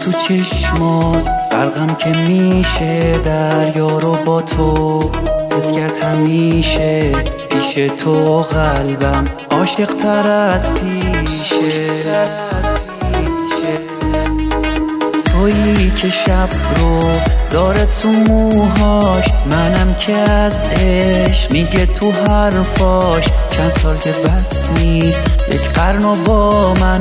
تو چشمات برقم که میشه دریا رو با تو حس کرد همیشه پیش تو قلبم عاشق تر از پیشه تویی که شب رو داره تو موهاش منم که از عشق میگه تو حرفاش چند سال که بس نیست یک قرن و با من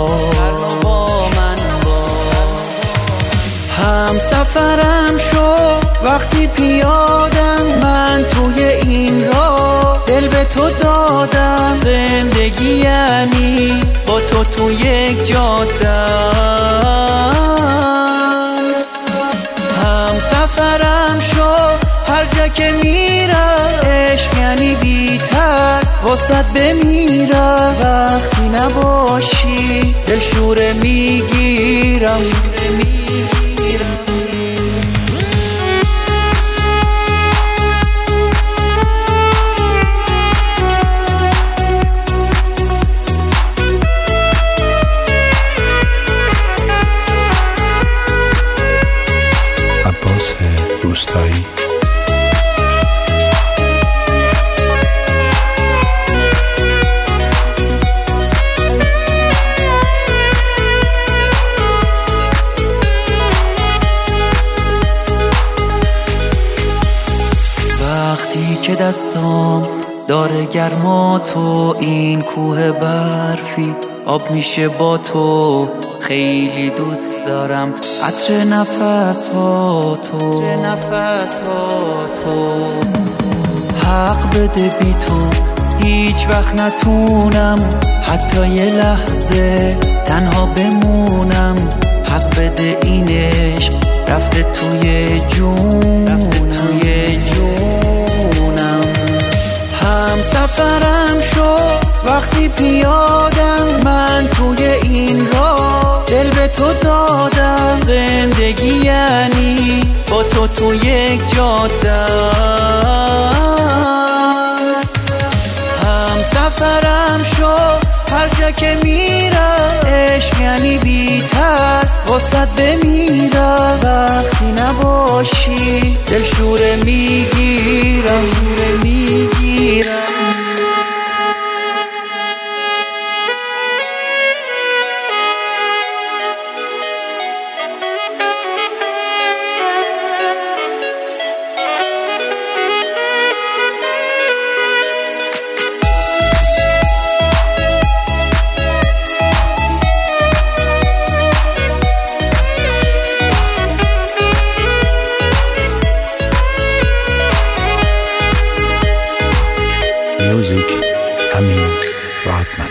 هم سفرم شو وقتی پیادم من توی این راه دل به تو دادم زندگی یعنی با تو یک جادم هم سفرم شو هر جا که میرم عشق یعنی بی ترس واسط بمیرم وقتی نباشی دل شوره میگیرم عباس روستایی. وقتی که دستام داره گرما تو این کوه برفی آب میشه با تو خیلی دوست دارم عطر نفس ها تو حق بده بی تو هیچ وقت نتونم حتی یه لحظه تنها بمونم حق بده این عشق رفته توی جونم هم سفرم شو وقتی پیادم من توی این راه دل به تو دادم زندگی یعنی با تو یک جادم هم سفرم شو هر جا که میرم عشق یعنی بی ترس واسط بمیرم وقتی نباشی دل شوره میگیرم Music Amin Radman.